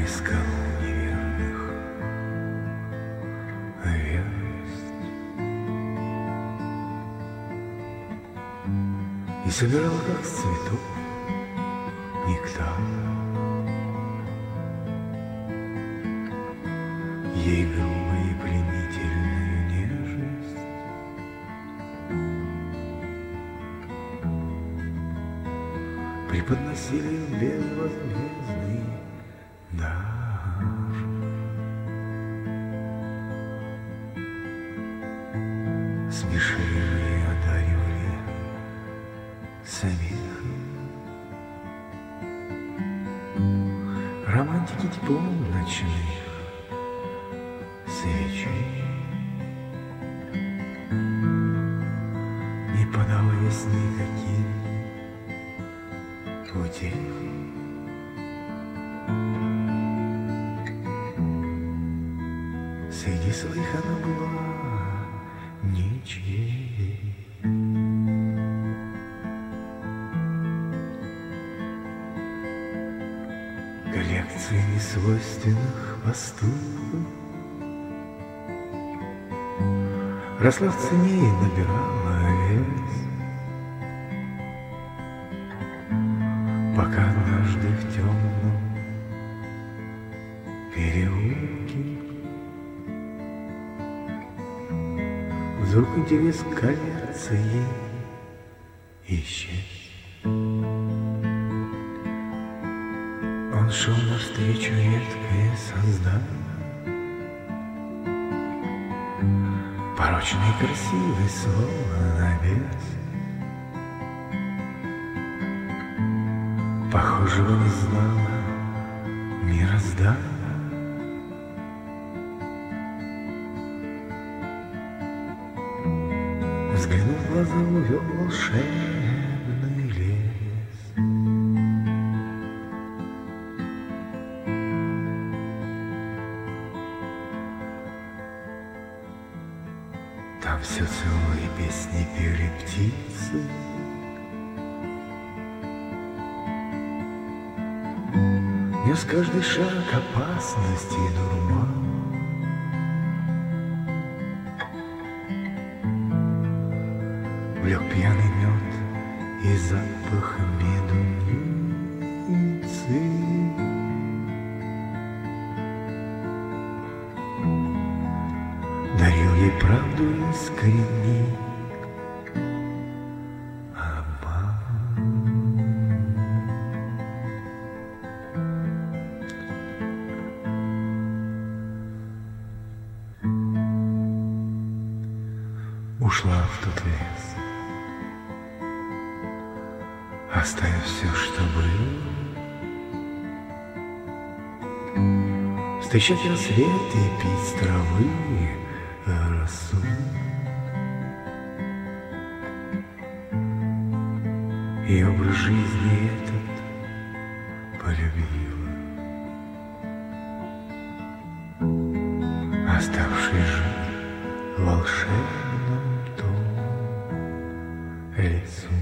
искал неверных звезд и собирал, как с цветов, нектар. Ей грубую и пленительную нежность преподносили безвозмездный дар. Смешили и одаривали смехом, романтики теплом ночных свечей. Не подаваясь никаким путем, среди своих она была ничьей. Коллекции несвойственных поступков росла в цене и набирала вес, пока однажды в темном переулке вдруг интерес к коллекции исчез. Он шел навстречу редкое создание, порочный и красивый, словно бес. Похожего не знала мироздание. Взглянув в глаза, увел волшебный лес. Там все целые песни пели птицы, нес каждый шаг опасности и дурман. Влек пьяный мед и запах медуницы. Дарил ей правду искренний обман. Ушла в тот лес, оставив все, что было. Встречать рассвет и пить с травы росу. И образ жизни этот полюбила, оставшись жить в волшебном том лесу.